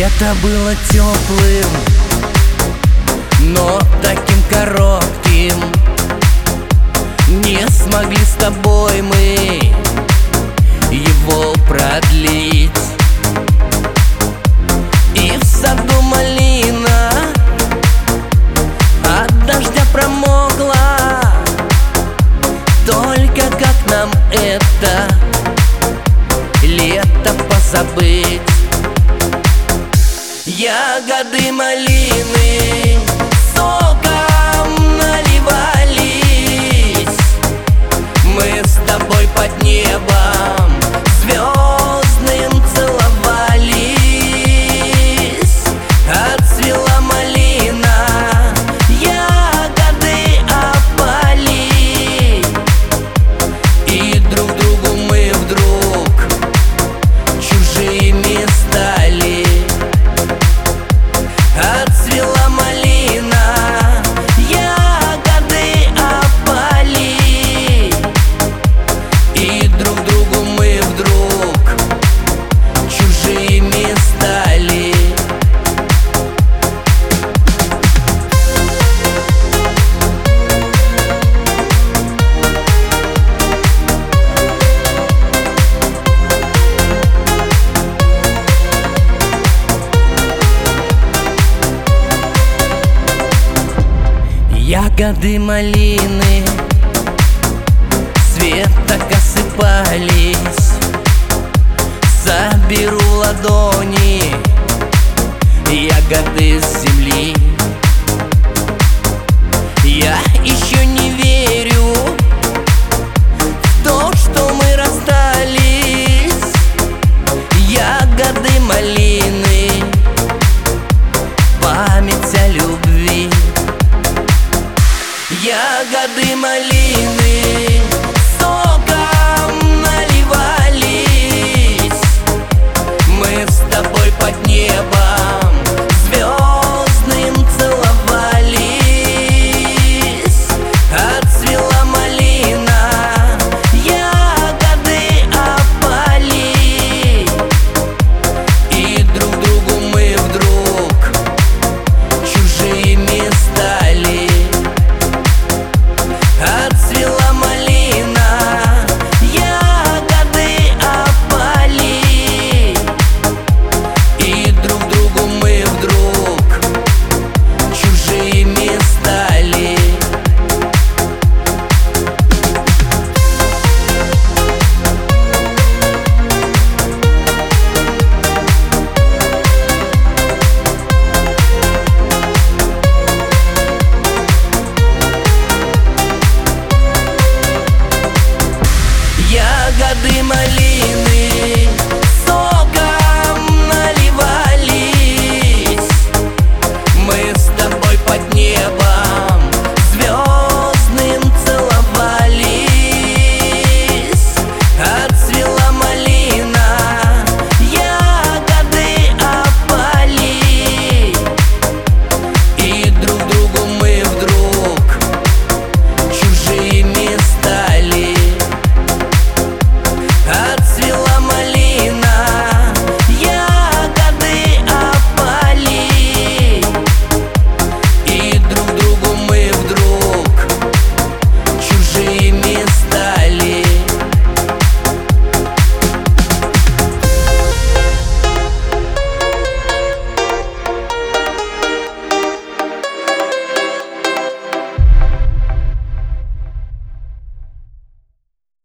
Лето было теплым, но таким коротким. Не смогли с тобой мы его продлить. И в саду малина от дождя промокла. Только как нам это лето позабыть? Ягоды малины соком наливались. Мы с тобой под небом звездным целовались. Отцвела малина, ягоды опали, и друг другу мы вдруг чужими стали. Отцвела малина, ягоды опали, и друг другу мы вдруг чужими стали. Ягоды малины с веток осыпались. Соберу в ладони ягоды с земли. Я